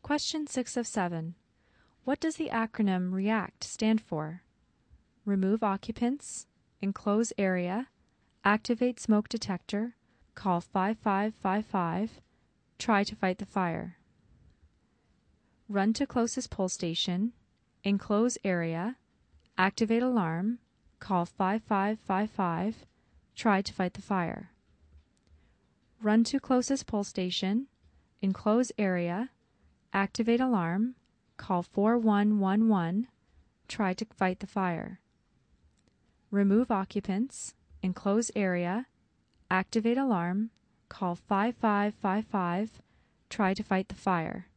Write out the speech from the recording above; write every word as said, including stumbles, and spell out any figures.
Question six of seven. What does the acronym REACT stand for? Remove occupants, enclose area, activate smoke detector, call five five five five, try to fight the fire. Run to closest pull station, enclose area, activate alarm, call five five five five, try to fight the fire. Run to closest pull station, enclose area, activate alarm, call four one one one, try to fight the fire. Remove occupants, enclose area, activate alarm, call five five five five, try to fight the fire.